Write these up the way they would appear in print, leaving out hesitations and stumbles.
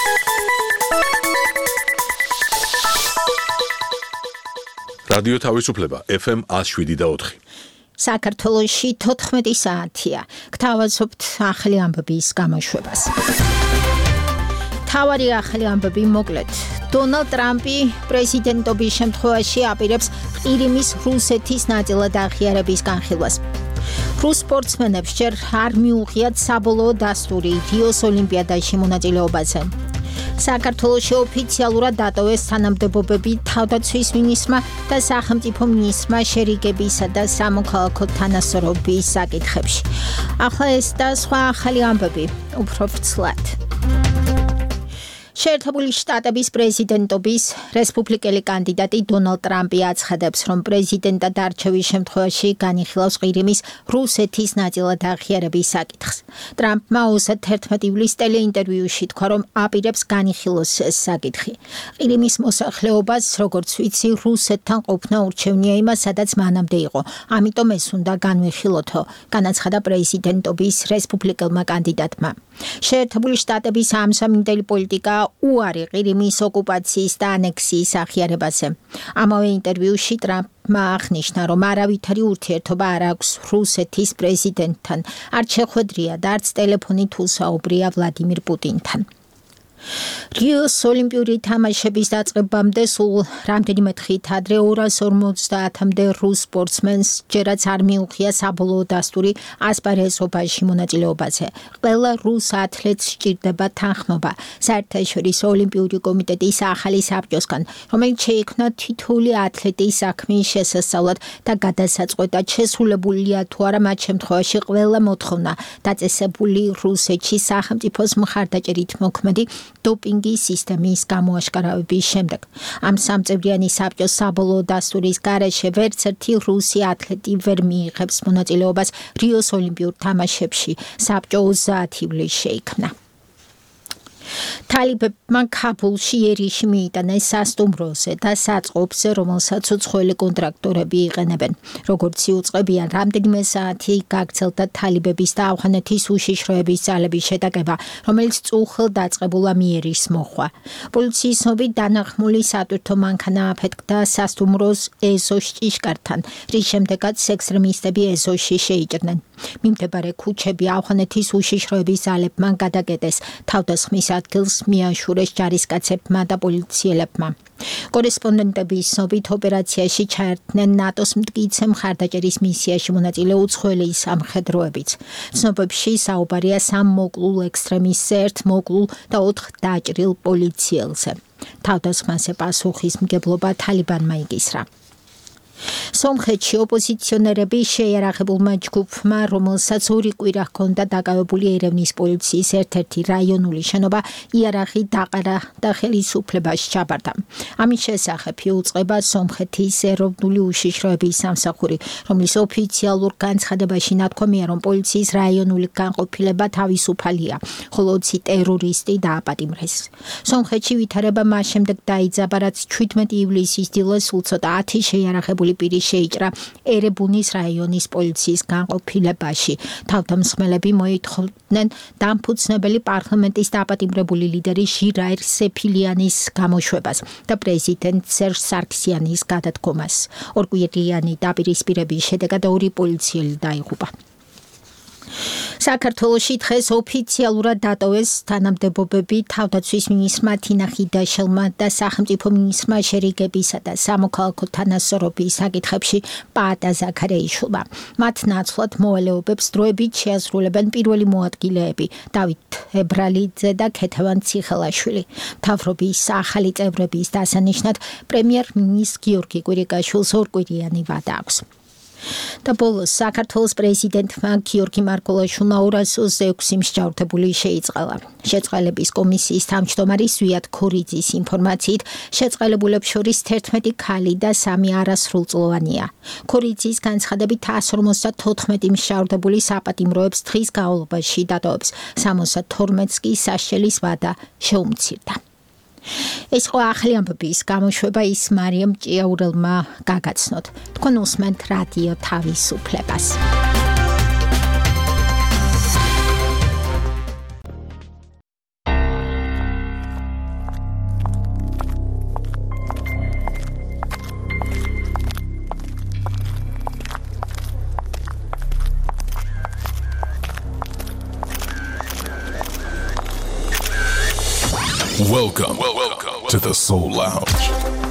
რადიო თავისუფლება FM 107.4. საქართველოში 14 საათია. გთავაზობთ ახალი ამბების გამოშვებას. თავარი ახალი ამბები მოკლედ. დონალდ ტრამპი პრეზიდენტობის შემთხვევაში აპირებს ყირიმის რუსეთის ნაწილად აღიარების განხილვას. რუს სპორტსმენებს ჯერ არ მიუღიათ საბოლოო დასტური რიოს ოლიმპიადაში მონაწილეობაზე. საქართველოში ოფიციალურად დატოვეს თანამდებობები თავდაცვის მინისტრმა და სახელმწიფო მინისტრმა შერიგებისა და სამოქალაქო თანასწორობის საკითხებში. ახლა ეს და სხვა ახალი ამბები უფრო ვრცლად. შეერთებული შტატების პრეზიდენტობის რესპუბლიკელი კანდიდატი დონალდ ტრამპი აცხადებს, რომ პრეზიდენტად არჩევის შემთხვევაში განიხილავს ყირიმის რუსეთის ნაწილად აღიარების საკითხს. ტრამპმა 31 ივლისს ტელეინტერვიუში თქვა, რომ აპირებს განიხილოს ეს საკითხი. ყირიმის მოსახლეობას, როგორც ვიცი, რუსეთთან ყოფნა ურჩევნია იმას, სადაც მანამდე იყო. ამიტომ ეს უნდა განვიხილოთო, განაცხადა პრეზიდენტობის რესპუბლიკელმა კანდიდატმა. შეერთებული შტატების ამსამინდელი პოლიტიკა უარი ყირიმის ოკუპაციის და ანექსიის აღიარებაზე. ამავე ინტერვიუში ტრამპმა აღნიშნა, რომ არავითარი ურთიერთობა არ აქვს რუსეთის პრეზიდენტთან. არ შეხვედრია და არც ტელეფონით უსაუბრია ვლადიმირ პუტინთან. რიოს ოლიმპიური თამაშების დაწყებამდე სულ რამდენიმე დღით ადრე 250-მდე რუს სპორტსმენს ჯერაც არ მიუღია საბოლოო დასტური ასპარეზობაში მონაწილეობაზე. ყველა რუს ათლეტს სჭირდება თანხმობა საერთაშორისო ოლიმპიური კომიტეტის ახალი საბჭოსგან, რომელიც შეიქმნა თითოეული ათლეტის საქმის შესასწავლად და გადასაწყვეტად შესრულებულია თუ არა მათ შემთხვევაში ყველა მოთხოვნა დაწესებული რუსეთში სახელმწიფოს მხარდაჭერით მოქმედი დოპინგის სისტემის გამოაშკარავების შემდეგ. ამ სამწევრიანი საბჭოს საბოლოო დასტურის გარეშე ვერც ერთი რუსი ათლეტი ვერ მიიღებს მონაწილეობას რიოს ოლიმპიურ თამაშებში. საბჭო 30 ივლისს შეიქმნა. თალიბებმა ქაბულში ერიში მიიტანეს სასტუმროზე და საწყობზე, რომელსაც უცხოელი კონტრაქტორები იყენებენ. როგორც იუწყებიან, რამდენიმე საათი გაგრძელდა თალიბების და ავღანეთის უშიშროების ძალების შეტაკება, რომელიც წუხელ დაწყებულა მიერის მოხვა. პოლიციის ცნობით დანახმული სატვირთო მანქანა აფეთქდა სასტუმროს ეზოს ჭიშკართან, რის შემდეგაც ექსტრემისტები ეზოში შეიჭრნენ. მიმდებარე ქუჩები ავღანეთის უშიშროების ძალებმა გადაკეტეს, თავდასხმის ადგილს მიაშურეს ჯარისკაცებმა და პოლიციელებმა. კორესპონდენტების ცნობით ოპერაციაში ჩაერთნენ ნატოს მტკიცე მხარდაჭერის მისიაში მონაწილე უცხოელი სამხედროებიც. ცნობებში საუბარია 3 მოკლულ ექსტრემისტზე, 1 მოკლულ და 4 დაჭრილ პოლიციელზე. თავდასხმაზე პასუხისმგებლობა თალიბანმა იკისრა. სომხეთში ოპოზიციონერები შეიარაღებულმა ჯგუფმა, რომელსაც 2 კვირა ჰქონდა დაკავებული ერევნის პოლიციის ერთ-ერთი რაიონული შენობა, იარაღი დაყარა და ხელისუფლებაში ჩაბარდა. ამის შესახებ იუწყება სომხეთის ეროვნული უშიშროების სამსახური, რომლის ოფიციალურ განცხადებაში ნათქვამია, რომ პოლიციის რაიონული განყოფილება თავისუფალია, ხოლო 20 ტერორისტი დააპატიმრეს. სომხეთში ვითარება მას შემდეგ დაიძაბა, რაც 17 ივლისის დილას სულ ცოტა 10 შეიარაღებული პირი შეიჭრა ერებუნის რაიონის პოლიციის განყოფილებაში. თავდამსხმელები მოითხოვდნენ დამფუძნებელი პარლამენტის დაპატიმრებული ლიდერი ჟირაირ სეფილიანის გამოშვებას და პრეზიდენტ სერჟ სარქსიანის გადადგომას. ორკვირიანი დაპირისპირების შედეგად 2 პოლიციელი დაიღუპა. საქართველოში დღეს ოფიციალურად დატოვეს თანამდებობები თავდაცვის მინისტრმა თინა ხიდაშელმა და სახელმწიფო მინისტრმა შერიგებისა და სამოქალაქო თანასწორობის საკითხებში პაატა ზაქარეიშვილმა. მათ ნაცვლად მოვალეობებს დროებით შეასრულებენ პირველი მოადგილეები დავით ებრალიძე და ქეთევან ციხელაშვილი. მთავრობის ახალი წევრების დასანიშნად პრემიერ-მინისტრ გიორგი კვირიკაშვილს ორკვირიანი ვადა აქვს. და ბოლოს საქართველოს პრეზიდენტმა გიორგი მარგველაშვილმა 226 მსჯავრდებული შეიწყალა. შეწყალების კომისიის თავმჯდომარის ზვიად ქორიძის ინფორმაციით, შეწყალებულებს შორის 11 ქალი და 3 არასრულწლოვანია. ქორიძის განცხადებით 154 მსჯავრდებული საპატიმროებს დღის განმავლობაში დატოვებს, 72-ს კი საშელის ვადა შეუმცირდა. ეს ხო ახალი ამბების გამოშვება ის მარიამ ჭიაურელმა გაგაცნოთ. თქვენ უსმენთ რადიო თავისუფლებას. Welcome to the Soul Lounge.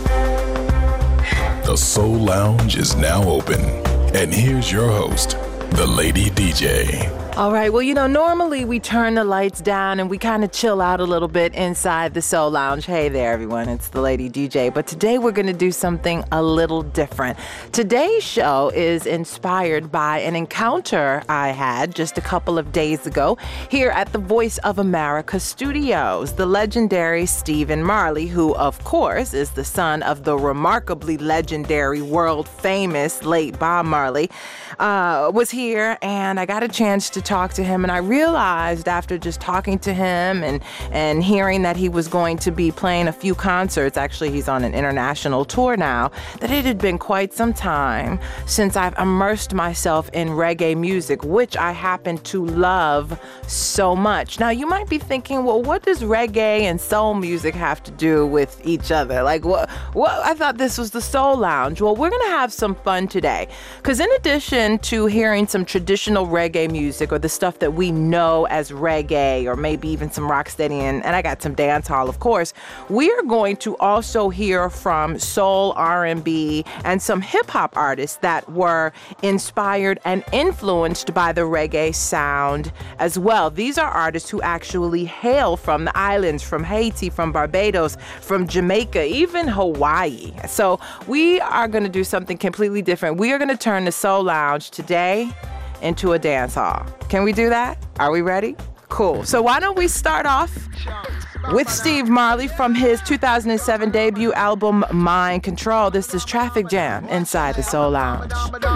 The Soul Lounge is now open. And here's your host, the Lady DJ. All right, well, normally we turn the lights down and we kind of chill out a little bit inside the Soul Lounge. Hey there, everyone, it's the Lady DJ. But today we're going to do something a little different. Today's show is inspired by an encounter I had just a couple of days ago here at the Voice of America studios. The legendary Stephen Marley, who, of course, is the son of the remarkably legendary, world-famous late Bob Marley, was here, and I got a chance to talk to him, and I realized after just talking to him and hearing that he was going to be playing a few concerts, actually he's on an international tour now, that it had been quite some time since I've immersed myself in reggae music, which I happen to love so much. Now you might be thinking, well, what does reggae and soul music have to do with each other? Like what? I thought this was the Soul Lounge. Well, we're gonna have some fun today, because in addition to hearing some traditional reggae music, or the stuff that we know as reggae, or maybe even some rocksteady, and I got some dancehall, of course, we are going to also hear from soul, R&B, and some hip-hop artists that were inspired and influenced by the reggae sound as well. These are artists who actually hail from the islands, from Haiti, from Barbados, from Jamaica, even Hawaii. So we are going to do something completely different. We are going to turn the Soul Lounge today into a dance hall. Can we do that? Are we ready? Cool. So why don't we start off with Steve Marley from his 2007 debut album, Mind Control. This is Traffic Jam inside the Soul Lounge.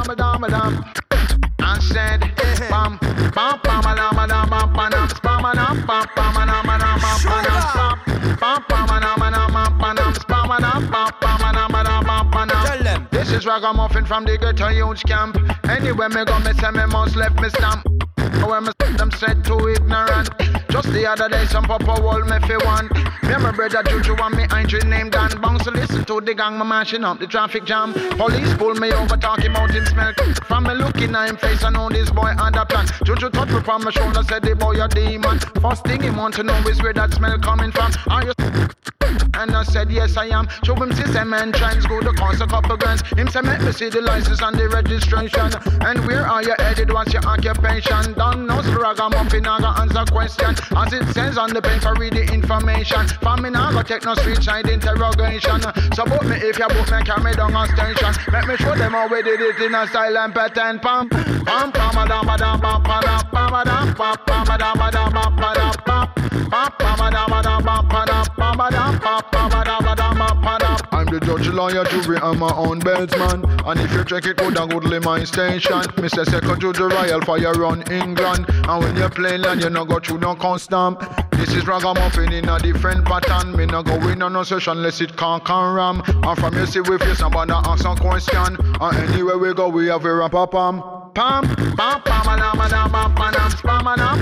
This is Ragamuffin from the ghetto youth camp. Anywhere me go, me say me must left me stamp. When me them said too ignorant. Just the other day some papa wall me fi one. Me and my brother Juju and me auntie named Dan Bounce to listen to the gang, me mashing up the traffic jam. Police pull me over talking about him smell. From me looking at him face I know this boy under plan. Juju touch me from my shoulder said the boy a demon. First thing he want to know is where that smell coming from. Are you and I said yes I am. Show him system and trends go to cost a couple grand. Him say make me see the license and the registration. And where are you headed? What's your occupation? Don't know so Ragamuffin I go answer question. As it says on the paper read the information. For me now go take no street side interrogation. So book me if you book me carry down a station. Let me show them how we did it in a silent pattern. Pam pam pam da ba da ba pa da pa da pa pa da ba da ba pa da pa pa pa da ba da ba pa da pa da pa pa da ba da ba pa da. I'm the judge, lawyer, jury, and my own beltsman. And if you check it, go down, go to my station. Mr. Second to the Royal Fire run England. And when you play land, you no go through no custom. This is Ragamuffin in a different pattern. Me no go in on no session unless it can't ram. And from you see we face somebody ask some question. And anywhere we go, we have a rap pam pam pam pam pam pam pam pam pam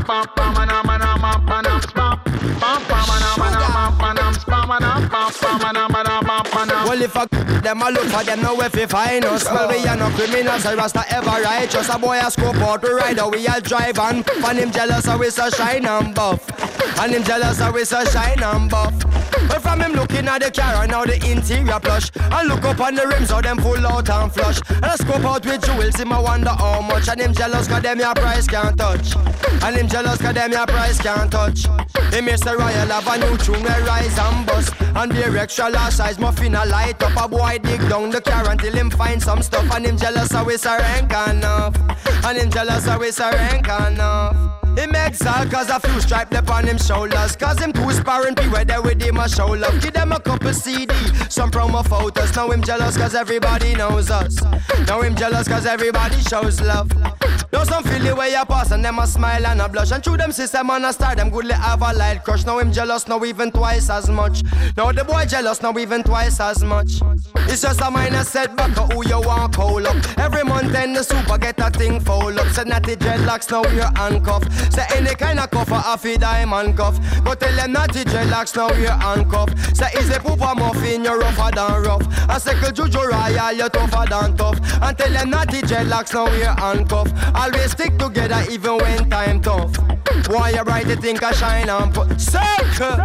well, if I them a look for them, know if you find us. Well, we are no criminals, I rasta ever righteous. A boy a scope out to ride, we all drive and him jealous, so we so shine and buff. And him jealous, so we so shine and buff. But from him looking at the car and now the interior plush. I look up on the rims, how them full out and flush. And I scope out with jewels, him I wonder how much. And him jealous, cause them your price can't touch. And him jealous, cause them your price can't touch. Him Mr. Royal have a new tune where rise and bust. And the extra large size muffin a light up. A boy dig down the car until him find some stuff. And him jealous, how we so rank enough. And him jealous, how we so rank enough. Him exalt cause a few stripe up on him shoulders. Cause him too sparring be where they with him a show love. Give them a couple CD, some promo photos. Now him jealous cause everybody knows us. Now him jealous cause everybody shows love. Now some feel the way you pass and them a smile and a blush. And through them system and a star them goodly have a light crush. Now him jealous now even twice as much. Now the boy jealous now even twice as much. It's just a minor setback of who you want call up. Every month in the super get a thing fold up. Said natty dreadlocks now we're handcuffed. Say any kind of cuff a feed diamond cuff. But tell them natty dreadlocks now we're handcuffed. Say is a pooper muffin you're rougher than rough. A second Juju Royal you're tougher than tough. And tell them natty dreadlocks now we're handcuffed. always stick together even when time tough. Why you bright, you think I shine and put circle.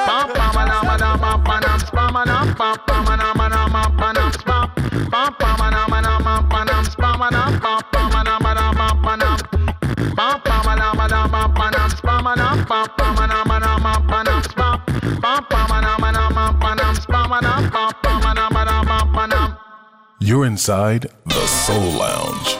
You're inside the Soul Lounge.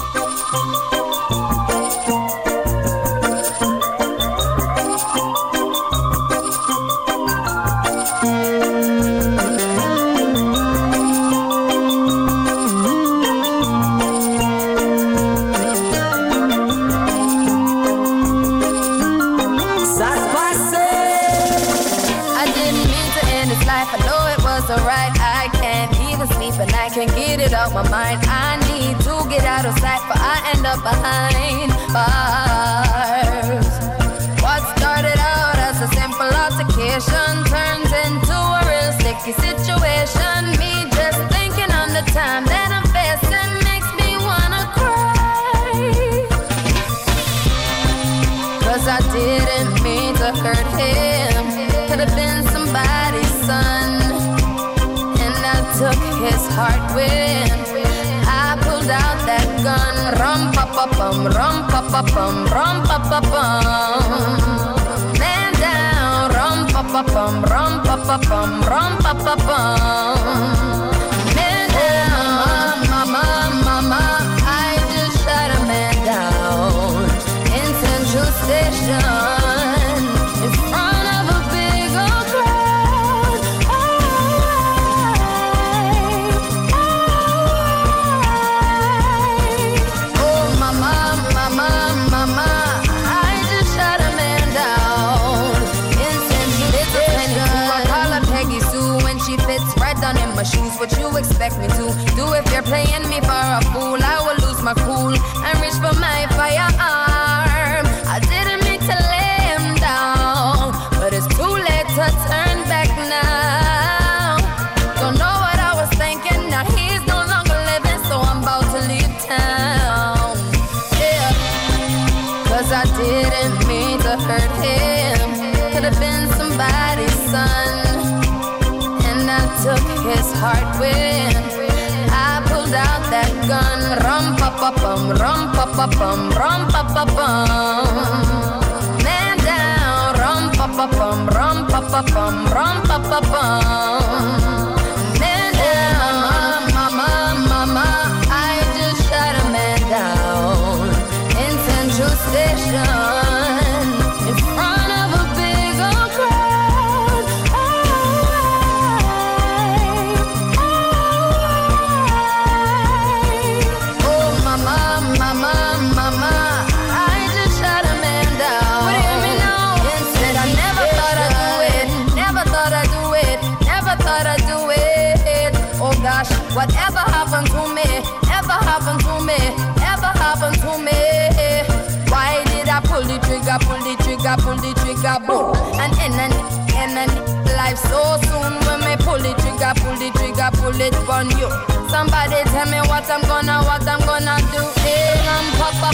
My mind, I need to get out of sight, but I end up behind bars. What started out as a simple altercation turns into a real sticky situation. Me just thinking on the time that I'm facing makes me wanna cry. 'Cause I didn't mean to hurt him. Could have been somebody's son, and I took his heart with. Out that gun, rum pa pa bum, rum pa pa bum, rum pa pa bum. Man down, rum pa pa bum, rum pa pa bum, rum pa pa bum. Man down, mama, I just shot a man down in Central Station in front of a big old crowd. My shoes, what you expect me to do? If you're playing me for a fool, I will lose my cool and reach for my firearm. I didn't mean to lay him down, but it's too late to turn back now. Don't know what I was thinking, now he's no longer living, so I'm about to leave town. Yeah, 'cause I didn't mean to hurt him. Could have been somebody's son, I took his heart with. I pulled out that gun, rum pa pa bum, rum pa pa bum, rum pa pa bum. Man down, rum pa pa bum, rum pa pa bum, rum pa pa bum. Man down, mama, I just shot a man down in Central Station in front of a big old crowd. Whatever happened to me, ever happened to me, ever happened to me. Why did I pull the trigger, boom? And end life so soon when me pull the trigger, pull it on you. Somebody tell me what I'm gonna do. Hey, ram pa pa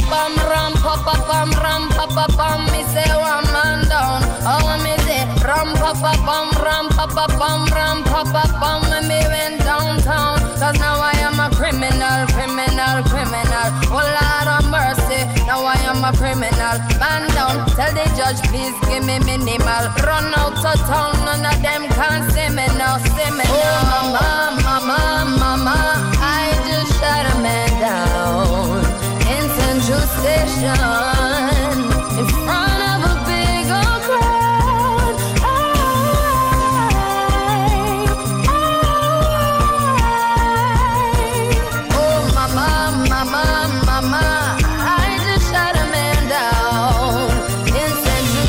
bum, me say one man down. Oh, me say ram pa pa bum, when me went downtown. 'Cause now I am a criminal. Oh Lord of mercy, now I am a criminal. Man down, tell the judge please give me minimal. Run out of town, none of them can see me now. Oh mama, I just shot a man down in Central Station in front of a big old crowd. Oh mama, I just shot a man down in Central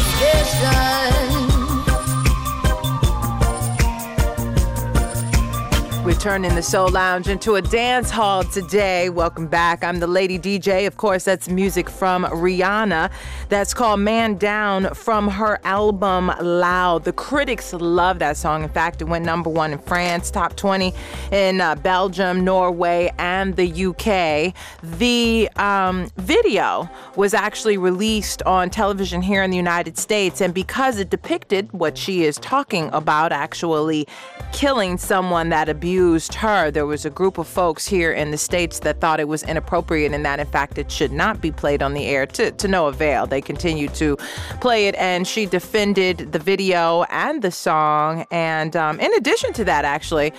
Station. Turning the Soul Lounge into a dance hall today. Welcome back. I'm the Lady DJ. Of course, that's music from Rihanna. That's called Man Down from her album Loud. The critics love that song. In fact, it went #1 in France, top 20 in Belgium, Norway, and the UK. The video was actually released on television here in the United States, and because it depicted what she is talking about, actually killing someone that abused her, there was a group of folks here in the States that thought it was inappropriate and that, in fact, it should not be played on the air, to no avail. They continued to play it, and she defended the video and the song. And in addition to that, actually,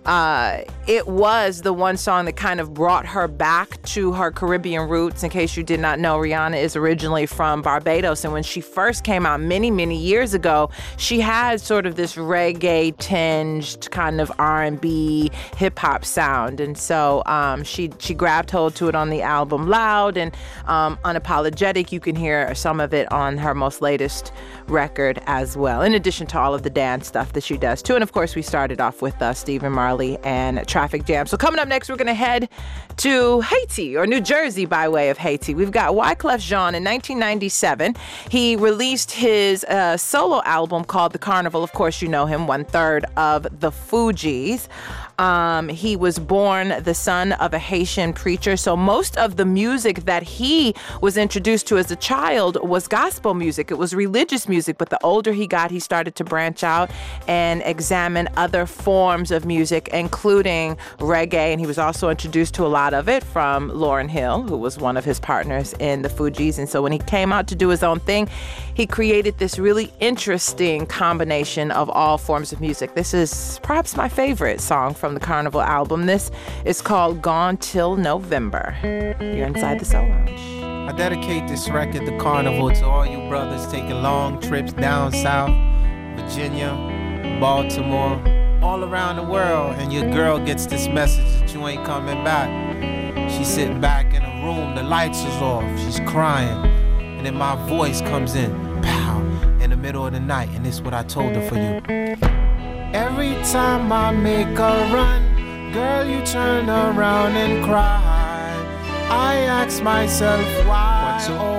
it was the one song that kind of brought her back to her Caribbean roots. In case you did not know, Rihanna is originally from Barbados, and when she first came out many, many years ago, she had sort of this reggae-tinged kind of R&B hip-hop sound, and so she grabbed hold to it on the album Loud, and Unapologetic. You can hear some of it on her most latest record as well, in addition to all of the dance stuff that she does too. And of course, we started off with Stephen Marley and Traffic Jam. So coming up next, we're going to head to Haiti, or New Jersey by way of Haiti. We've got Wyclef Jean. In 1997, he released his solo album called The Carnival. Of course, you know him, 1/3 of the Fugees. He was born the son of a Haitian preacher, so most of the music that he was introduced to as a child was gospel music. It was religious music, but the older he got, he started to branch out and examine other forms of music, including reggae, and he was also introduced to a lot of it from Lauryn Hill, who was one of his partners in the Fugees. And so when he came out to do his own thing, he created this really interesting combination of all forms of music. This is perhaps my favorite song from the Carnival album. This is called Gone Till November. You're inside the Soul Lounge. I dedicate this record, The Carnival, to all you brothers taking long trips down south, Virginia, Baltimore, all around the world, and your girl gets this message that you ain't coming back. She's sitting back in a room, the lights is off, she's crying, and then my voice comes in, pow, in the middle of the night, and this is what I told her for you. Every time I make a run, girl, you turn around and cry. I ask myself why,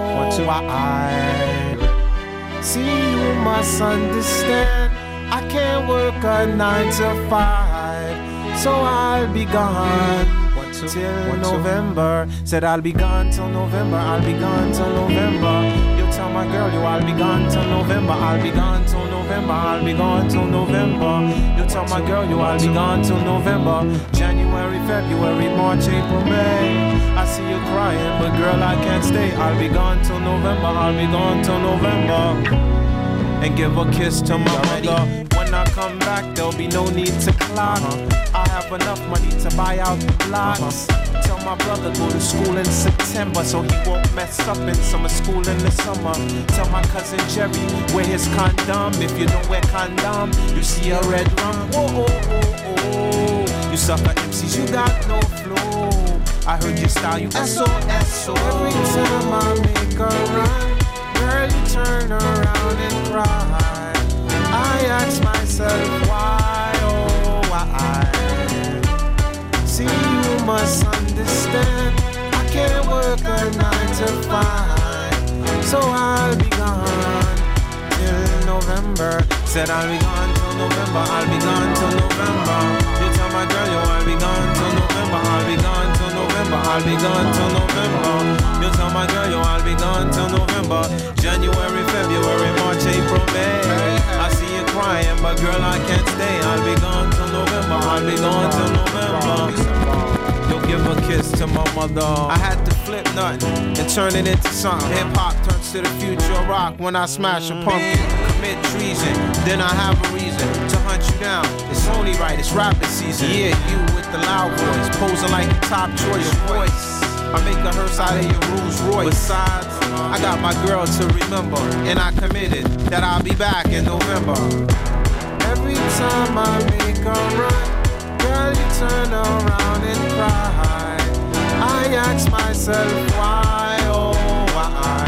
why? See, you must understand, I can't work a 9 to 5, so I'll be gone till November. Said I'll be gone till November, I'll be gone till November. You tell my girl, I'll be gone till November, I'll be gone till November, I'll be gone till November. You tell my girl, I'll be gone till November. January, February, March, April, May. I see you crying, but girl, I can't stay. I'll be gone till November, I'll be gone till November. And give a kiss to my mother. When I come back, there'll be no need to clock. I have enough money to buy out the blocks. Tell my brother go to school in September, so he won't mess up in summer school in the summer. Tell my cousin Jerry wear his condom. If you don't wear condom, you see a red rum. Whoa, oh, oh, oh. You sucker MCs, you got no flow. I heard your style, you SOS. So every time I make a run, girl, you turn around and cry. I ask myself why, oh why? See, you must understand, I can't work a 9 to 5, so I'll be gone till November. Said I'll be gone till November, I'll be gone till November. You tell my girl, I'll be gone till November, I'll be gone till November, I'll be gone till November. You tell my girl, I'll be gone till November. January, February, March, April, May. I see you crying, but girl, I can't stay. I'll be gone till November, I'll be gone till November. You'll give a kiss to my mother. I had to flip nothing and turn it into something. Hip-hop turns to the future of rock when I smash a pumpkin. Commit treason, then I have a reason to hunt you down. It's only right, it's rapping season. Yeah, you with the loud voice, posing like your top choice. Voice, I make a hearse out of your Rolls Royce. Besides, I got my girl to remember, and I committed that I'll be back in November. Every time I make a run, girl, you turn around and cry. I ask myself why, oh why?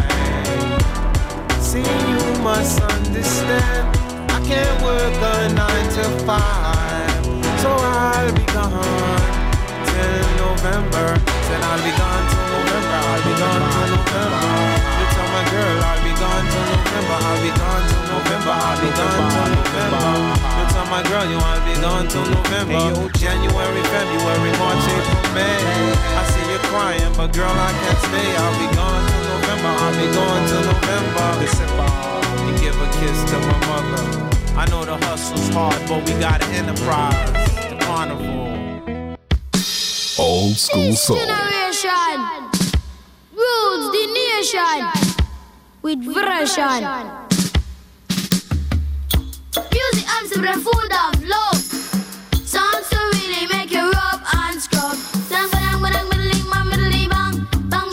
See, you must understand, I can't work a 9 to 5, so I'll be gone till November. Said I'll be gone till November. I'll be gone till November. You tell my girl I'll be gone till November. I'll be gone till November. I'll be gone till November. You tell my girl you I'll be gone till November. January, February, March, April, May. I see you crying, but girl I can't stay. I'll be gone till November. I'll be gone till November. December. You give a kiss to my mother. I know the hustle's hard, but we got an enterprise. The carnival. Old school soul. Generation rules the nation with version. Music arms to the food of love. Songs to really make you rub and scrub. Bang bang bang bang bang bang bang bang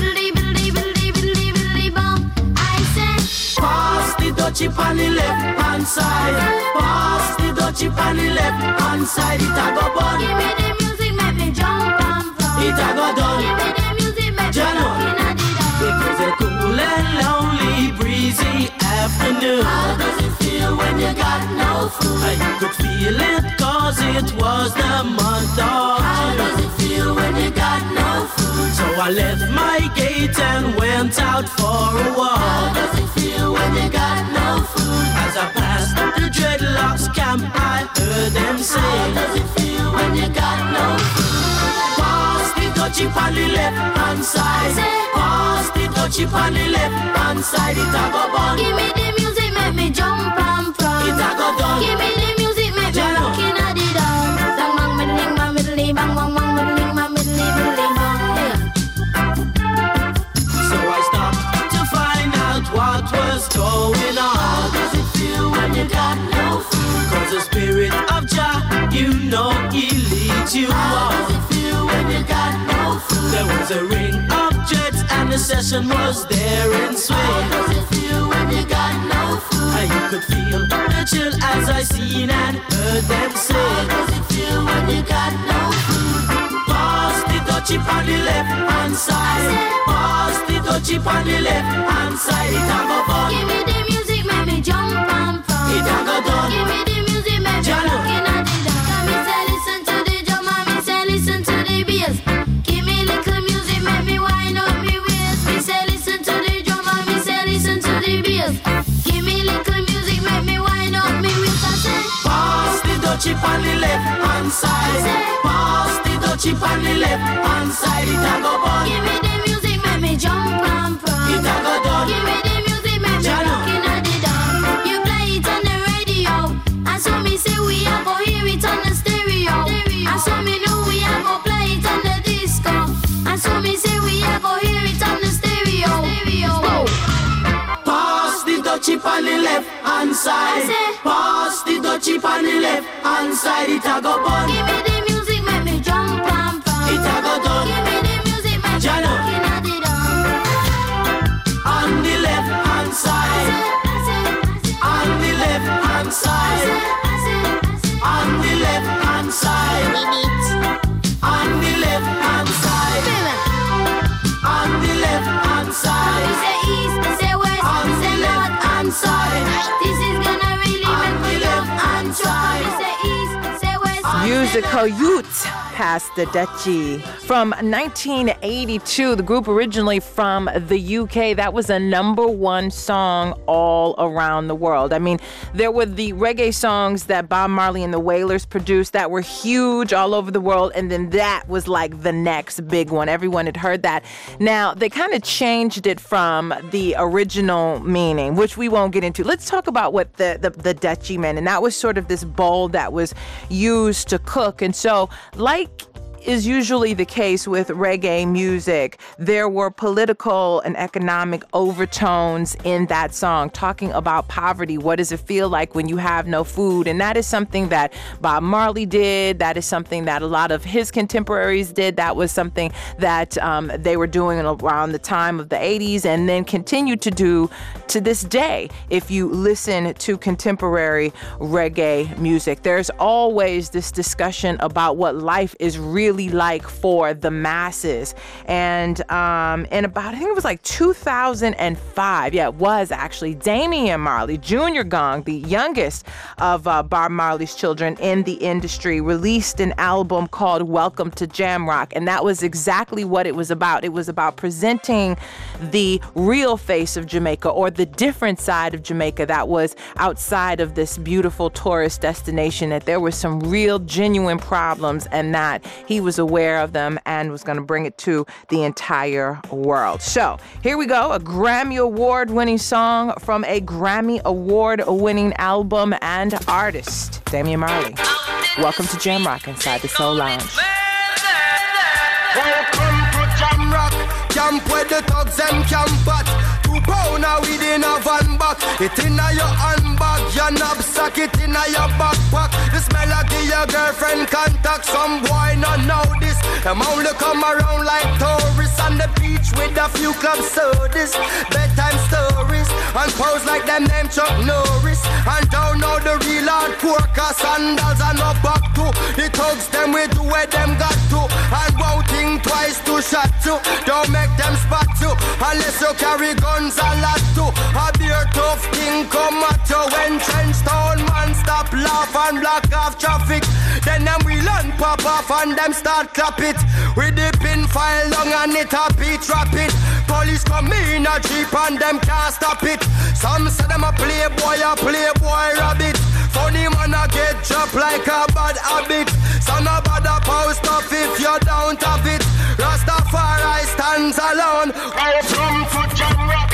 bang bang. I say, pass the dutchie on the left hand side. Pass the dutchie on the left hand side. It a go bun. Give me the music, make me jump and from. It a go done. Give me the music, make me looking at it all. It was a cool and lonely, breezy afternoon. How does it feel when you got no food? I could feel it cause it was the month of How June. does it feel when you got no food? So I left my gate and went out for a How walk. does it feel when you got no food? As I passed the dreadlocks camp, I heard them How say, does it feel when you got no food? pass the dutchie on the left hand side. Pass the dutchie on the left hand side. It a go bun. Give me the music, make me jump and from. It a go done. Give me the music, make me looking at it all. Bang bang middling, bang middling, bang bang bang middling, bang middling, middling, bang. So I stopped to find out what was going How on. does it feel when you got no food? Cause the spirit of Jah, you know he leads you How on. does it feel when you got no food? There was a ring of jets and the session was there in How swing. does it feel when you got no food? And you could feel the chill as I seen and heard them How say, does it feel when you got no food? pass the dutchie on the left hand side. Pass the dutchie on the left hand side. It a go fun. Give me the music, make me jump and from. It a go done. Give me the music, make me Jano. looking at it all. Come me say listen to the drum and me say listen to the bass. Give me little music, make me wind up me waist. Me say listen to the drum and me say listen to the bass. Give me little music, make me wind up me waist. I say, Pass the dutchie on the left hand side. Pass the dutchie on the left hand side. It a go bun. give me the music, make me jump and from. It a go done. Give me the music, make me Jano. looking at it all. You play it on the radio, and so me say we a go hear it on the stereo. And so me know we a go play it on the disco. And so me say we a go hear it on the stereo. Pass the dutchie on the left hand side. Pass the dutchie on the left hand side. It a go bun. Give me the music, make me jump and from. It a go done. Give me the music, make me Jano. looking at it all. On the left hand side. On the left hand side. On the left hand side. On the left hand side. On the left hand side. We say east, say west, say north and south. This is gonna really make me love and try. We say east, say west, Musical Youth, Pass the Dutchie. From 1982, the group originally from the UK. That was a #1 song all around the world. I mean, there were the reggae songs that Bob Marley and the Wailers produced that were huge all over the world, and then that was like the next big one. Everyone had heard that. Now, they kind of changed it from the original meaning, which we won't get into. Let's talk about what the Dutchie meant, and that was sort of this bowl that was used to cook. And so, like is usually the case with reggae music, there were political and economic overtones in that song, talking about poverty. What does it feel like when you have no food? And that is something that Bob Marley did. That is something that a lot of his contemporaries did. That was something that they were doing around the time of the 80s and then continue to do to this day. If you listen to contemporary reggae music, there's always this discussion about what life is really really like for the masses. And in about, I think it was like 2005, yeah, it was actually, Damian Marley, Junior Gong, the youngest of Bob Marley's children in the industry, released an album called Welcome to Jamrock. And that was exactly what it was about. It was about presenting the real face of Jamaica, or the different side of Jamaica that was outside of this beautiful tourist destination, that there were some real genuine problems and that he was aware of them and was going to bring it to the entire world. So here we go, a Grammy Award winning song from a Grammy Award winning album and artist, Damian Marley. Welcome to Jamrock inside the Soul Lounge. Welcome to Jamrock, camp where the thugs them camp at. 2 pound a weed in a van back. It inna your handbag, your knapsack, it inna your backpack. The smell of your girlfriend contact. Some boy not know this. Them only come around like tourists on the beach with a few club sodas, bedtime stories, and pose like them name Chuck Norris. And don't know the real hardcore, cause sandals are not back to. The thugs them we do where them got to. And won't think twice to shot to. Don't make them spot you, unless you carry guns a lot too. A beer tough thing come at you when trench town man stop laugh and block off traffic. Then them wheel and pop off and them start clap it. With the pin file long and it a beat rapid. Police come in a jeep and them can't stop it. Some say them a playboy rabbit. Funny man a get dropped like a bad habit. So no bother post off if you don't have it. Rastafari stands alone. Welcome to Jamrock.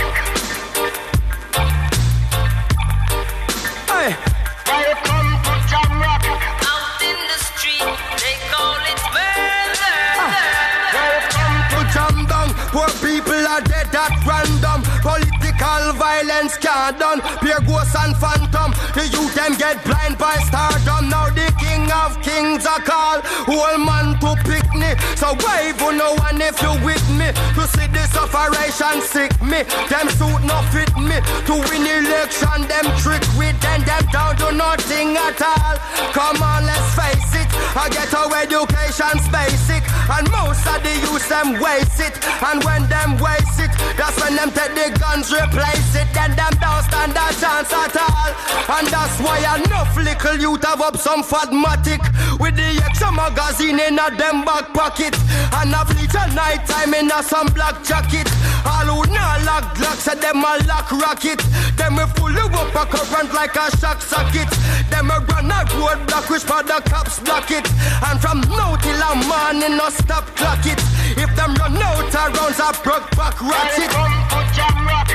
Hey. Welcome to Jamrock. Out in the street, they call it murder. Welcome to Jamdong. Poor people are dead at random. Political violence can't done. Pure ghosts and phantom. The youth them get blind by stardom. Now the king of kings are called. Whole man to pick me. So wave on no one if you with me. To see this operation sick me. Them suit no fit me. To win election them trick with. Then them down to nothing at all. Come on, let's face it. I get our education's basic. And most of the youth them waste it. And when them waste it, that's when them take the guns replace it. Then them don't stand a chance at all. And that's why enough little youth have up some fatmatic with the extra magazine in a them back pocket. And a bleach at night time in a some black jacket. All who not lock Glock say them a lock rocket. Them we full up a current like a shock socket. Them a run a road block which for the cops block it. And from now till a morning no stop clock it. If them run out of rounds a broke back ratchet. Welcome to Jamrock.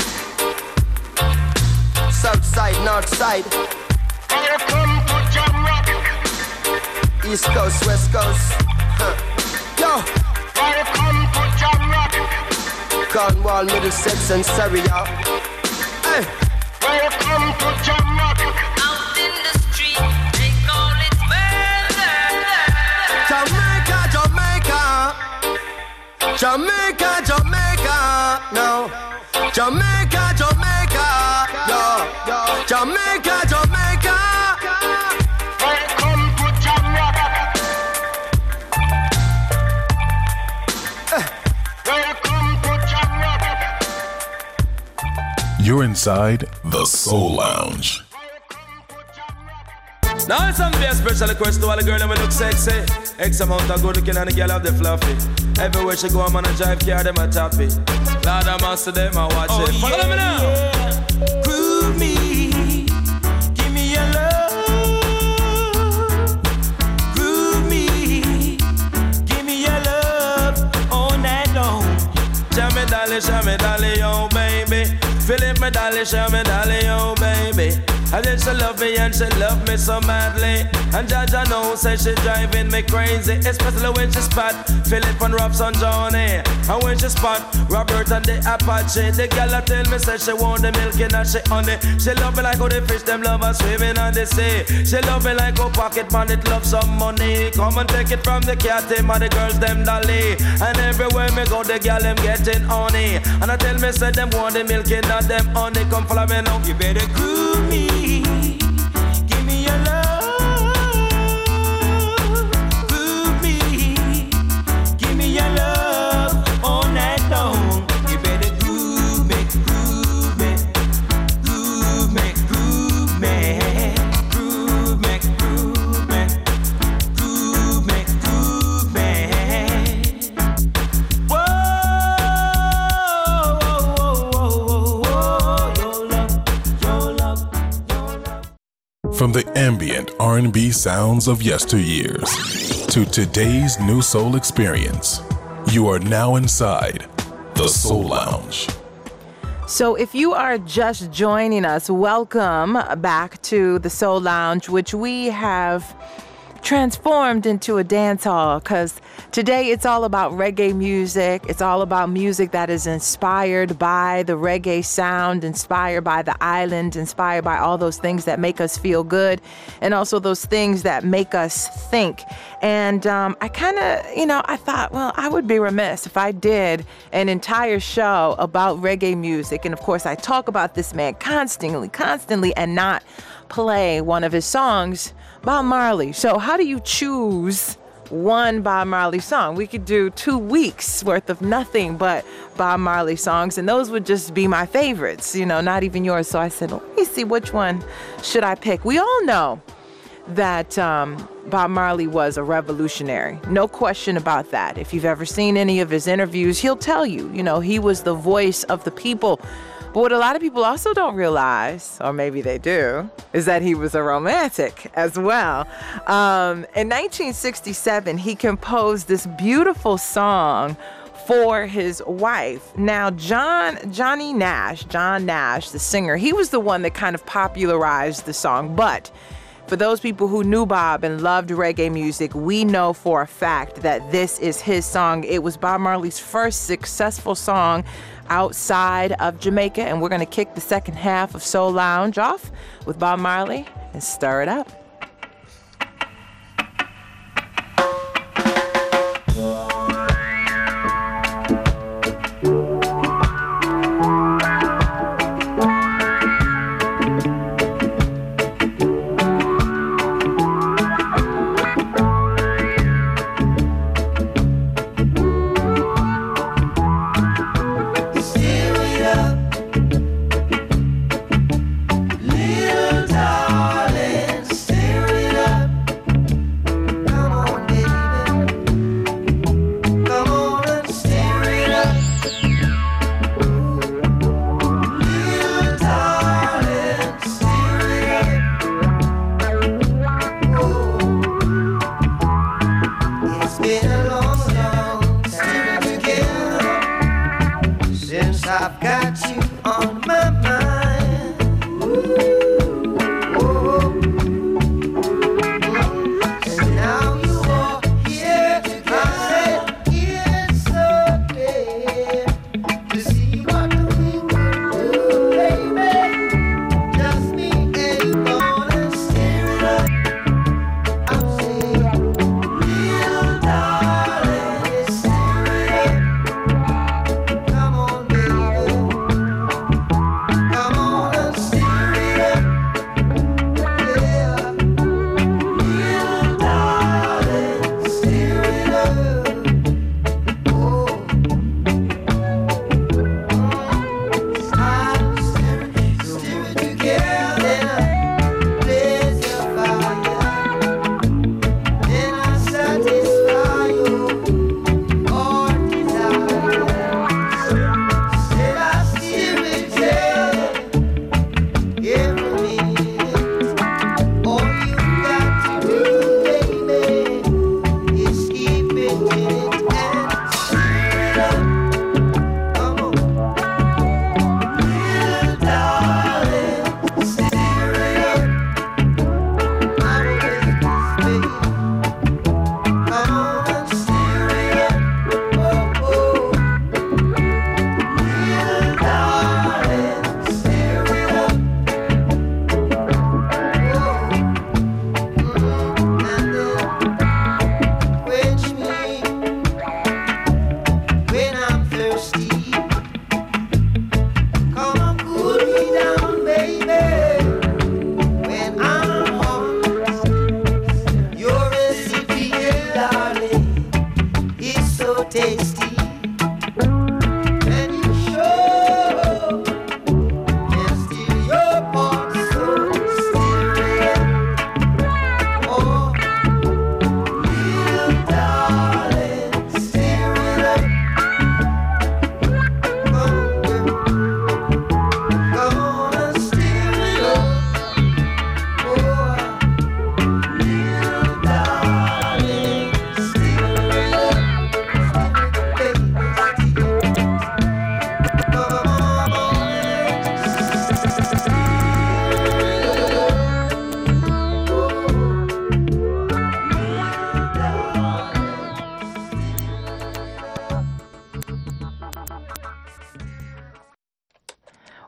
South side, north side. Welcome to Jamrock. East coast, west coast. Yo. Welcome to Jamrock. Cornwall, Middlesex and Surrey. Hey. Welcome to Jamrock. Out in the street, they call it murder. Jamaica, Jamaica. Jamaica, Jamaica. No. Jamaica, Jamaica. Yo. Jamaica, Jamaica. Welcome to Jamrock. Welcome to Jamrock. You're inside the Soul Lounge. Now it's some very special request to all the girls that look sexy. X amount of good looking and the girl have the fluffy. Everywhere she go, I'm on a drive car, them a tappy. Lord, I'm master them, I watch it. Follow me now. Yeah. Groove me, give me your love. Groove me, give me your love all night long. Show me dolly, oh baby. Philip me dolly, show me dolly, oh baby. And then she love me and she love me so madly. And Jaja knows say she driving me crazy, especially when she spot Philip and Robson Johnny. And when she spot Robert and the Apache, the girl tell me say she want the milk in her she honey. She love me like how the fish them love her swimming on the sea. She love me like how pocket man it love some money. Come and take it from the cat team and the girls them dolly. And everywhere me go the girl them getting honey. And I tell me say them want the milk in her them honey. Come follow me now. You better groove me. Give me your love. Groove me. From the ambient R&B sounds of yesteryears to today's new soul experience, you are now inside the Soul Lounge. So if you are just joining us, welcome back to the Soul Lounge, which we have transformed into a dance hall, because today it's all about reggae music. It's all about music that is inspired by the reggae sound, inspired by the island, inspired by all those things that make us feel good, and also those things that make us think. And I kind of, I thought, well, I would be remiss if I did an entire show about reggae music. And of course, I talk about this man constantly, and not play one of his songs, Bob Marley. So how do you choose one Bob Marley song? We could do 2 weeks worth of nothing but Bob Marley songs, and those would just be my favorites, not even yours. So I said, let me see, which one should I pick? We all know that Bob Marley was a revolutionary. No question about that. If you've ever seen any of his interviews, he'll tell you, he was the voice of the people. But what a lot of people also don't realize, or maybe they do, is that he was a romantic as well. In 1967, he composed this beautiful song for his wife. Now, John Nash, the singer, he was the one that kind of popularized the song. But for those people who knew Bob and loved reggae music, we know for a fact that this is his song. It was Bob Marley's first successful song outside of Jamaica, and we're going to kick the second half of Soul Lounge off with Bob Marley and Stir It Up.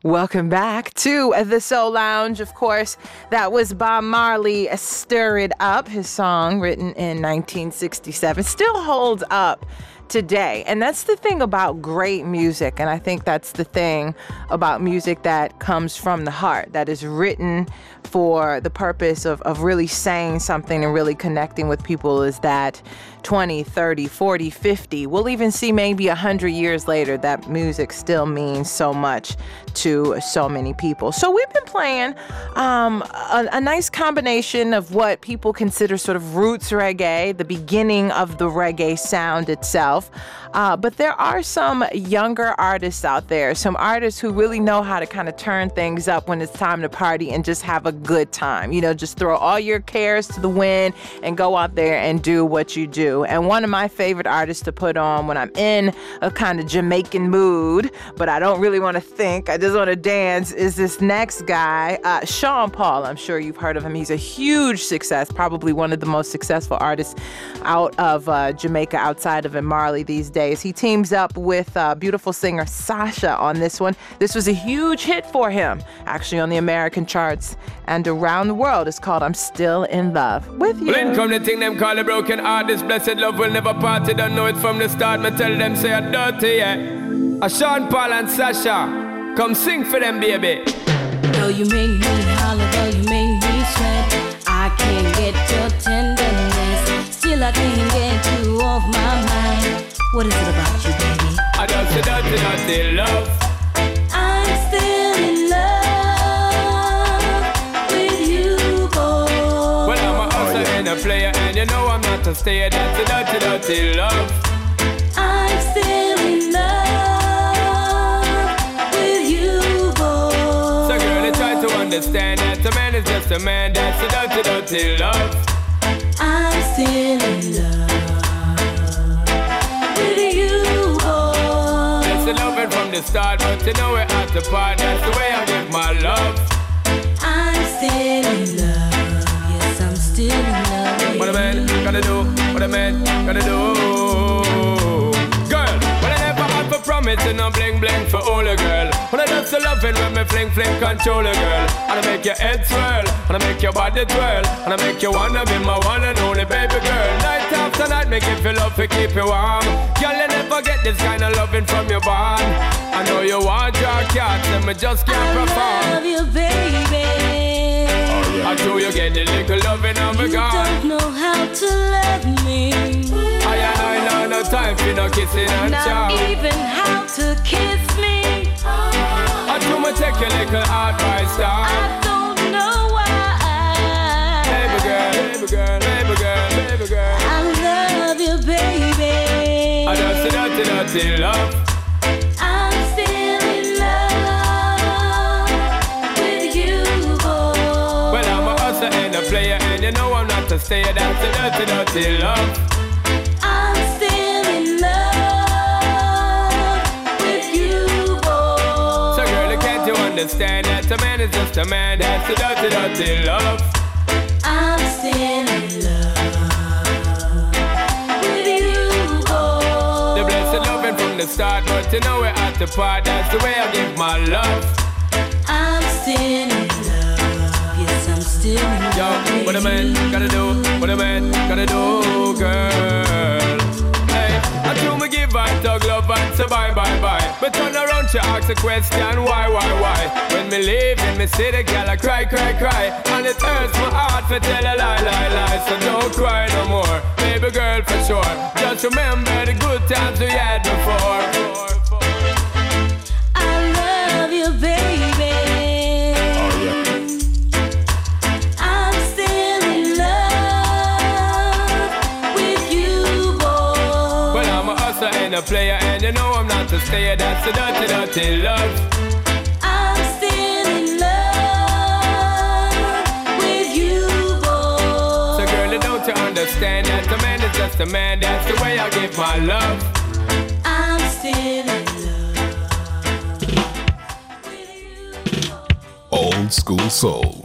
Welcome back to the Soul Lounge. Of course, that was Bob Marley, Stir It Up. His song, written in 1967, still holds up today. And that's the thing about great music. And I think that's the thing about music that comes from the heart, that is written for the purpose of really saying something and really connecting with people, is that 20, 30, 40, 50, we'll even see maybe 100 years later that music still means so much to so many people. So we've been playing a nice combination of what people consider sort of roots reggae, the beginning of the reggae sound itself. But there are some younger artists out there, some artists who really know how to kind of turn things up when it's time to party and just have a good time. You know, just throw all your cares to the wind and go out there and do what you do. And one of my favorite artists to put on when I'm in a kind of Jamaican mood, but I don't really want to think, I just want to dance, is this next guy, Sean Paul. I'm sure you've heard of him. He's a huge success, probably one of the most successful artists out of Jamaica outside of Marley these days. He teams up with beautiful singer Sasha on this one. This was a huge hit for him, actually on the American charts and around the world. It's called I'm Still in Love with You. Well, in come the thing them call a broken heart. This blessed love will never part. Don't know it from the start. Me tell them say I'm dirty, yeah. A Sean Paul and Sasha, come sing for them, baby. Though you make me holler, though you make me sweat, I can't get your tenderness. Still I can't get you off my mind. What is it about you, baby? I don't say dirty love. I'm still in love with you, boy. Well, I'm a hustler and a player, and you know I'm not a stayer. That's a dirty love. I'm still in love with you, boy. So girl, I try to understand that a man is just a man. That's a dirty love. I'm still in love with you, boy. That's the loving from the start, but you know we're at the part. That's the way I give my love. I'm still in love. Yes, I'm still in love. What a man gotta do, what a man gotta do. Girl, when I never had for promise and no bling bling for all a girl. When I just the loving when me fling fling control a girl. And I make your head swirl, and I make your body twirl, and I make you wanna be my one and only baby girl. Night after night, make you feel love to keep you warm. Girl, you never get this kind of loving from your bond. I know you want your cat, and me just can't perform. I love you, baby. I know you get the little loving of a God. You don't know how to love me. I know no time for no kissing and chow. Not even how to kiss me. I do me take your little advice down. I don't know why. Baby girl, baby girl, baby girl, baby girl. I love you, baby. I just dirty love. I'm still in love with you, boy. Well, I'm a hustler and a player, and you know I'm not a stayer. That's a dirty love. I'm still in love with you, boy. So girl, can't you understand that a man is just a man? That's a dirty love. I'm still in love with you, boy. The blessed loving from the start, but you know we're at the part. That's the way I give my love. I'm still in love. Yes, I'm still in love. Yo, what a man gotta do, what a man gotta do, girl. Hey, I do me give and tug love and say bye. But turn around, she ask a question, why? When me leave in me city, girl, I cry. And it hurts my heart to tell a lie. So don't cry no more, baby girl, for sure. Just remember the good times we had before. I love you, baby. Oh, yeah. I'm still in love with you, boy. Well, I'm a hustler and a player, and you know I'm not a stayer. That's a dirty love. I'm still in love with you, boy. So girl, don't you understand that a man is just a man? That's the way I give my love. I'm still in love. Old School Soul.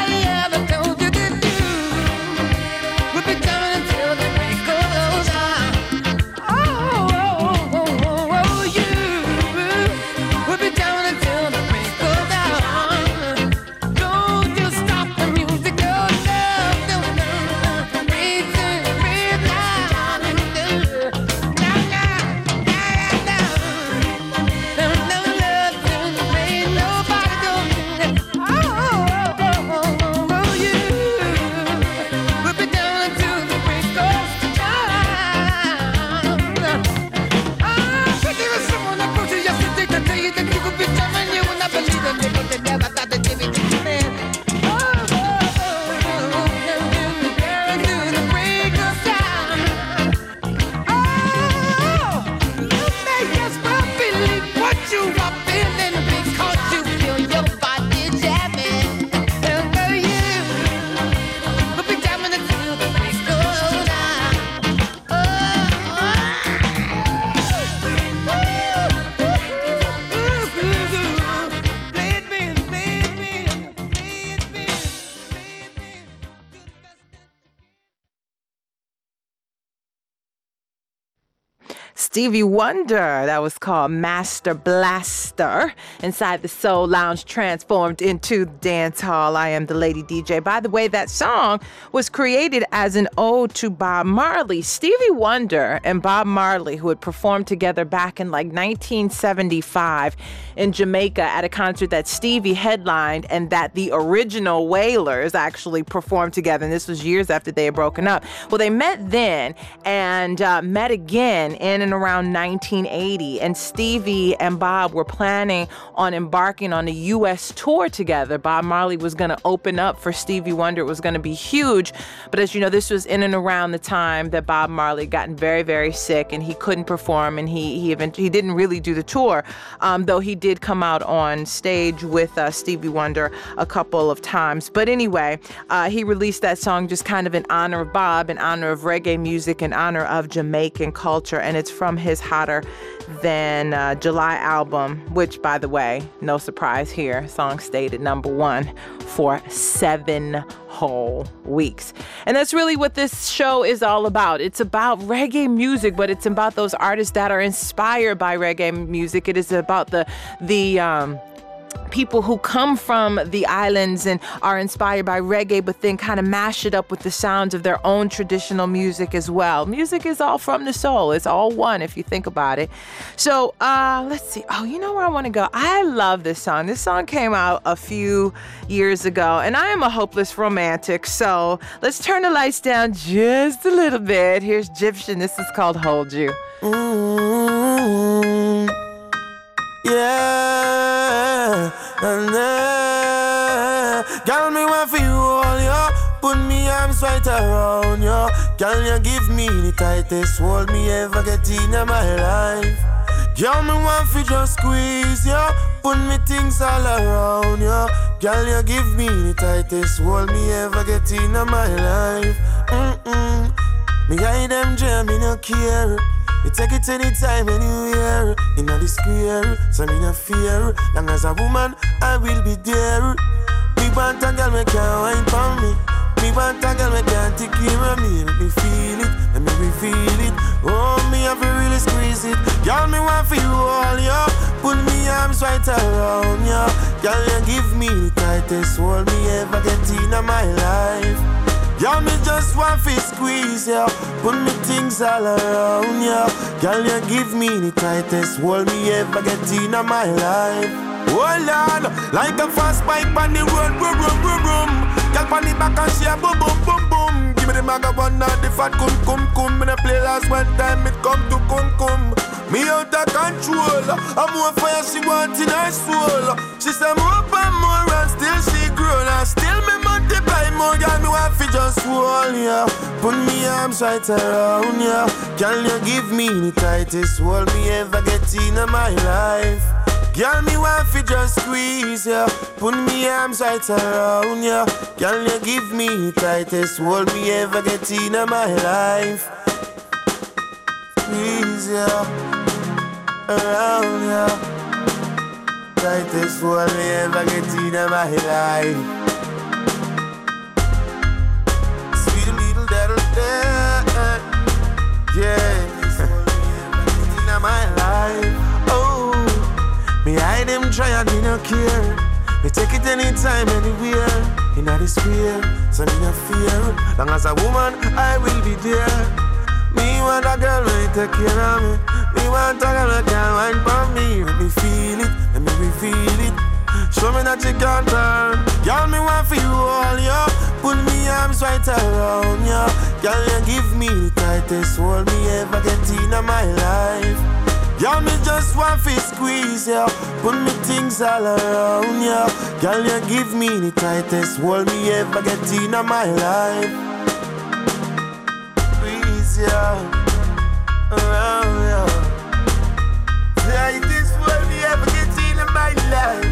Stevie Wonder. That was called Master Blaster. Inside the Soul Lounge, transformed into dance hall. I am the Lady DJ. By the way, that song was created as an ode to Bob Marley. Stevie Wonder and Bob Marley, who had performed together back in like 1975 in Jamaica at a concert that Stevie headlined and that the original Wailers actually performed together. And this was years after they had broken up. Well, they met then and met again in and around 1980. And Stevie and Bob were planning on embarking on a U.S. tour together. Bob Marley was going to open up for Stevie Wonder. It was going to be huge. But as you know, this was in and around the time that Bob Marley gotten very, very sick and he couldn't perform, and he didn't really do the tour, though he did come out on stage with Stevie Wonder a couple of times. But anyway, he released that song just kind of in honor of Bob, in honor of reggae music, in honor of Jamaican culture, and it's from his Hotter Than July album, which, by the way, no surprise here, song stayed at #1 for 7 whole weeks. And that's really what this show is all about. It's about reggae music, but it's about those artists that are inspired by reggae music. It is about the people who come from the islands and are inspired by reggae, but then kind of mash it up with the sounds of their own traditional music as well. Music is all from the soul. It's all one if you think about it. So let's see. Oh, you know where I want to go? I love this song. This song came out a few years ago, and I am a hopeless romantic. So let's turn the lights down just a little bit. Here's Egyptian. This is called Hold You. Yeah, girl, me want for you all, yo. Put me arms right around you. Girl, you give me the tightest hold me ever get in my life. Girl, me want for just squeeze you. Put me things all around you. Girl, you give me the tightest hold me ever get in my life. Me guide them jam, me no care. You take it anytime, anywhere. In the square, so me no fear. Long as a woman, I will be there. Me want a girl, me can't wine for me. Me want a girl, me can't take care of me. Let me feel it, let me reveal it. Oh, me have to really squeeze it. Girl, me want for you all, yo. Put me arms right around you. Girl, you give me the tightest hold me ever get in my life. Girl, me just want to squeeze ya. Put me things all around ya. Girl, you give me the tightest hold me ever get in my life. Hold on, like a fast bike on the road, boom, boom, boom, boom. Girl, on the back and she a boom, boom, boom, boom. Give me the maga one, not the fat cum, cum, cum. Me the play last one time, it come to cum, cum. Me out of control. I'm more fire she want in her soul. She say more and more and still she grown. And still me multiply more. Girl, me want fi just hold ya. Put me arms right around ya. Can you give me the tightest hold me ever get in my life? Girl, me want fi just squeeze ya. Put me arms right around ya. Can you give me the tightest hold me ever get in my life? Squeeze ya around ya. Tightest hold me ever get in my life. Me take it anytime, anywhere. In a square, so me no fear. Long as a woman, I will be there. Me want a girl when take care of me. Me want a girl that can wine for me. Let me feel it, let me reveal it. Show me that you can't turn. Girl, me want for you all, yo. Put me arms right around you. Girl, you give me the tightest hold me ever get in my life. Girl, me just want to squeeze you. Put me things all around you. Girl, you give me the tightest hold me ever get in my life. Squeeze you around you. Tightest hold me ever get in my life.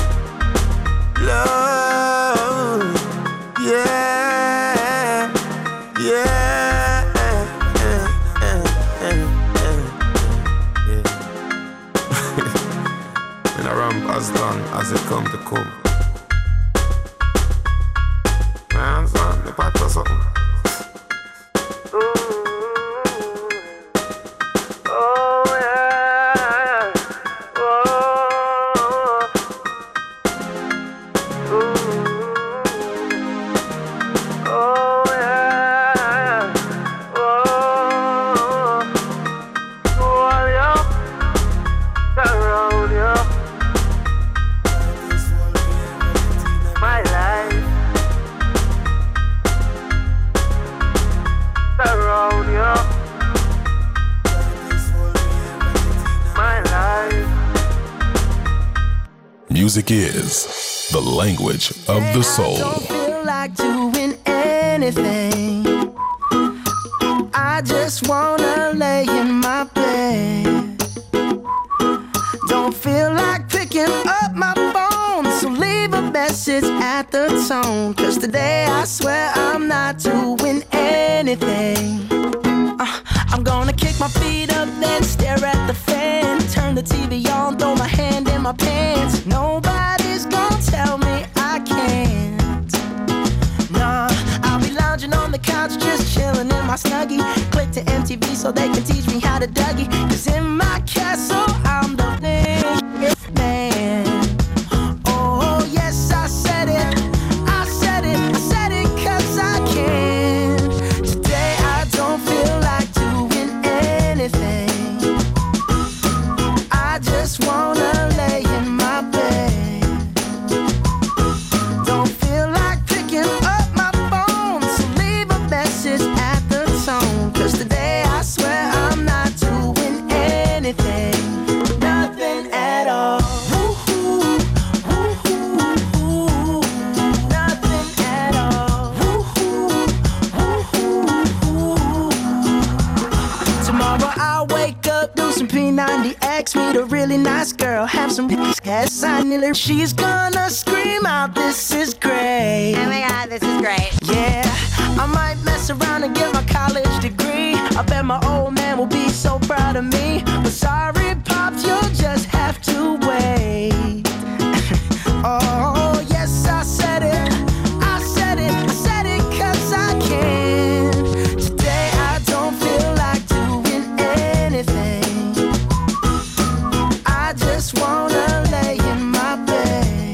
Love, yeah, yeah. When a ramp has done as it come to come. Man, son, the pot or something. Music is the language of the soul. I don't feel like doing anything. I just wanna lay in my bed. Don't feel like picking up my phone, so leave a message at the tone. 'Cause today I swear I'm not doing anything. I'm gonna kick my feet up, then stare at the fan. Turn the TV on, throw my hand in my pants. Nobody's gonna tell me I can't. Nah, I'll be lounging on the couch, just chilling in my Snuggie. Click to MTV so they can teach me how to Dougie. 'Cause in my castle, I'm the biggest man. Oh, yes, I said it. I said it. I said it 'cause I can. Today I don't feel like doing anything. I just wanna lay in my bed. Don't feel like picking up my phone, so leave a message at the tone. 'Cause today I swear I'm not doing anything. Nothing at all. Woo-hoo, woo-hoo, woo-hoo. Nothing at all. Woo-hoo, woo-hoo, woo-hoo. Tomorrow I'll wake up, do some P90X, meet a really nice girl, have some ass. She's gonna scream out, "This is great." Oh my God, this is great. Yeah, I might mess around and get my college degree. I bet my old man will be so proud of me. But sorry, Pops, you'll just have to wait. Oh, yes, I said it. I said it. I said it 'cause I can. Today I don't feel like doing anything. I just wanna lay in my bed.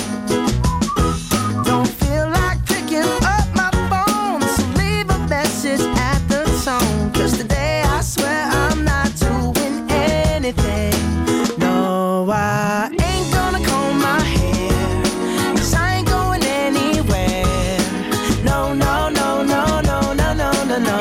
Don't feel like picking up my phone, so leave a message at the tone. 'Cause today I swear I'm not doing anything. No, I ain't gonna comb my hair, 'cause I ain't going anywhere. No, no, no, no, no, no, no, no, no.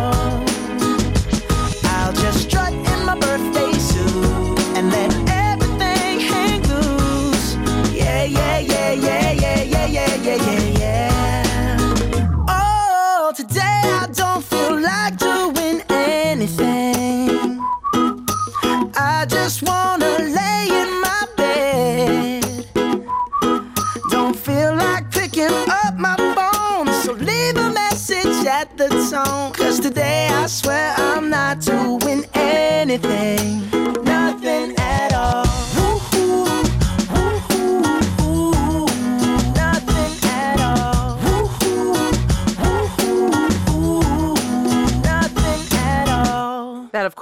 I'll just strut in my birthday suit and let everything hang loose. Yeah, yeah, yeah, yeah, yeah, yeah, yeah, yeah, yeah, yeah. Oh, today I don't feel like doing anything. I just wanna lay in my bed. Don't feel like picking up my phone, so leave a message at the tone. 'Cause today I swear I'm not doing anything. Nothing at all. Woo-hoo, woo-hoo, woo-hoo. Nothing at all. Woo-hoo, woo-hoo, woo-hoo. Nothing at all. That, of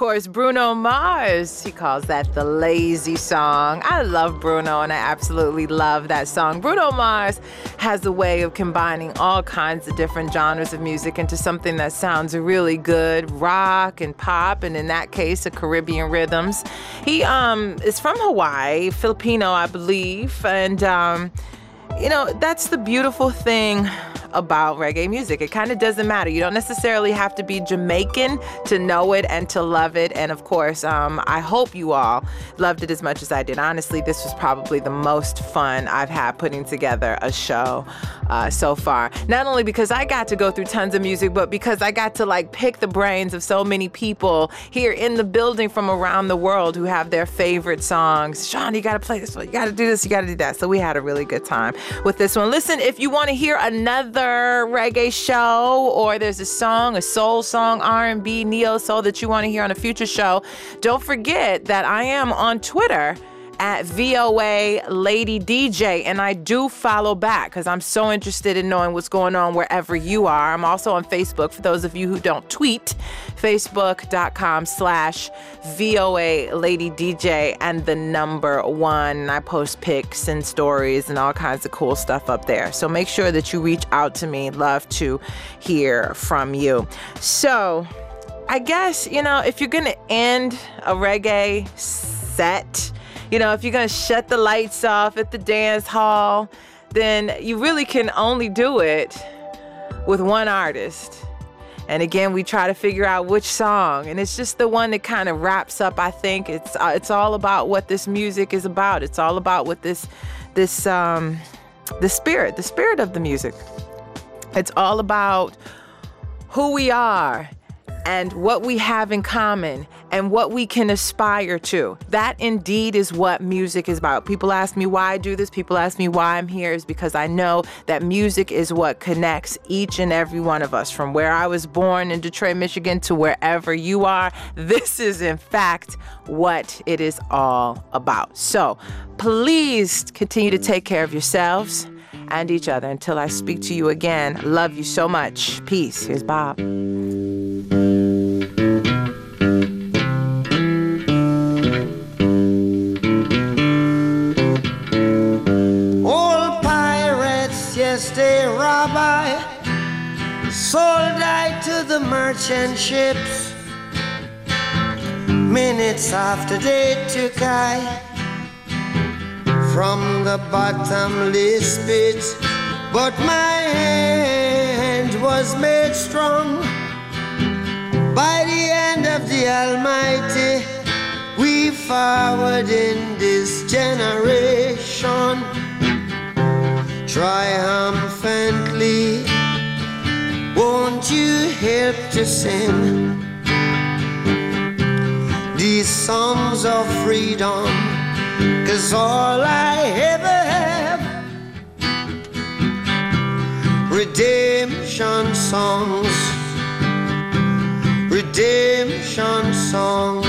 course, Bruno Mars. He calls that the lazy song. I love Bruno, and I absolutely love that song. Bruno Mars has a way of combining all kinds of different genres of music into something that sounds really good, rock and pop, and in that case, Caribbean rhythms. He is from Hawaii, Filipino, I believe, and that's the beautiful thing about reggae music. It kind of doesn't matter. You don't necessarily have to be Jamaican to know it and to love it. And of course, I hope you all loved it as much as I did. Honestly, this was probably the most fun I've had putting together a show so far. Not only because I got to go through tons of music, but because I got to pick the brains of so many people here in the building from around the world who have their favorite songs. Sean, you got to play this one. You got to do this. You got to do that. So we had a really good time with this one. Listen, if you want to hear another reggae show, or there's a song, a soul song, R&B, neo soul that you want to hear on a future show, don't forget that I am on Twitter at VOA Lady DJ, and I do follow back because I'm so interested in knowing what's going on wherever you are. I'm also on Facebook for those of you who don't tweet, facebook.com/VOA Lady DJ and the number 1. I post pics and stories and all kinds of cool stuff up there. So make sure that you reach out to me. Love to hear from you. So I guess, if you're going to end a reggae set, if you're going to shut the lights off at the dance hall, then you really can only do it with one artist. And again, we try to figure out which song, and it's just the one that kind of wraps up, I think. It's all about what this music is about. It's all about what the spirit of the music. It's all about who we are and what we have in common and what we can aspire to. That indeed is what music is about. People ask me why I do this. People ask me why I'm here. Is because I know that music is what connects each and every one of us. From where I was born in Detroit, Michigan, to wherever you are, this is in fact what it is all about. So please continue to take care of yourselves and each other until I speak to you again. Love you so much. Peace. Here's Bob. They rob I, sold I to the merchant ships. Minutes after they took I from the bottomless pit, but my hand was made strong by the hand of the Almighty. We forward in this generation triumphantly. Won't you help to sing these songs of freedom? 'Cause all I ever have, redemption songs, redemption songs.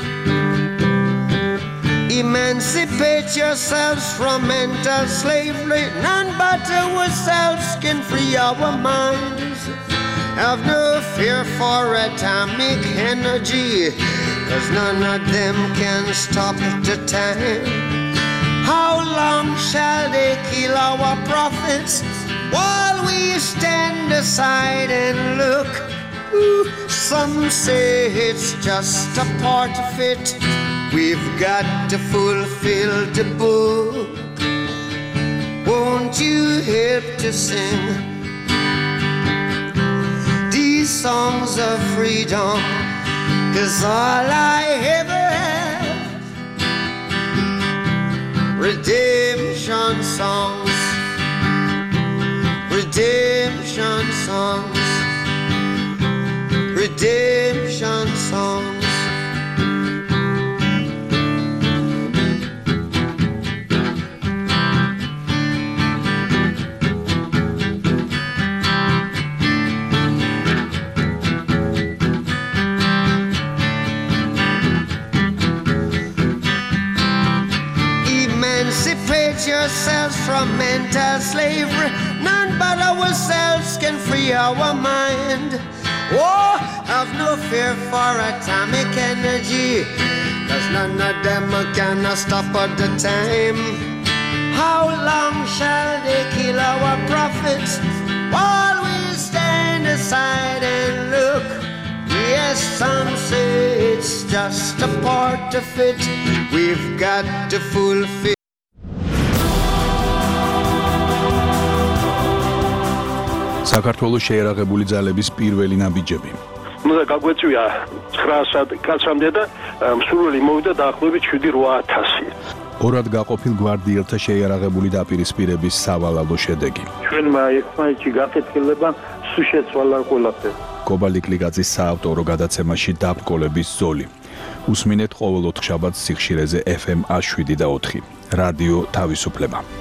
Emancipate yourselves from mental slavery. None but ourselves can free our minds. Have no fear for atomic energy, 'cause none of them can stop the time. How long shall they kill our prophets while we stand aside and look? Ooh, some say it's just a part of it. We've got to fulfill the book. Won't you help to sing these songs of freedom? 'Cause all I ever have, redemption songs, redemption songs, redemption songs. Emancipate yourselves from mental slavery. None but ourselves can free our mind. Oh, have no fear for atomic energy, 'cause none of them can stop at the time. How long shall they kill our prophets while we stand aside and look? Yes, some say it's just a part of it. We've got to fulfill. საქართველოს შეერაღებული ძალების პირველი ნაბიჯები. უნდა გაგვეწვია 900 კაცამდე და მსურველი მოვიდა დაახლოებით 7-8000. ორად გაყოფილ გვარდიელთა შეიარაღებული დაპირისპირების სავალალო შედეგი. ჩვენმა ერთმანეთში გაკეთილება სულ შეცვალა ყველაფერი. კობალტ კლიკაძის საავტორო გადაცემაში დაბრკოლების ზოლი. უსმინეთ ყოველ ოთხშაბათს სიხშირეზე FM 107 და 4. რადიო თავისუფლება.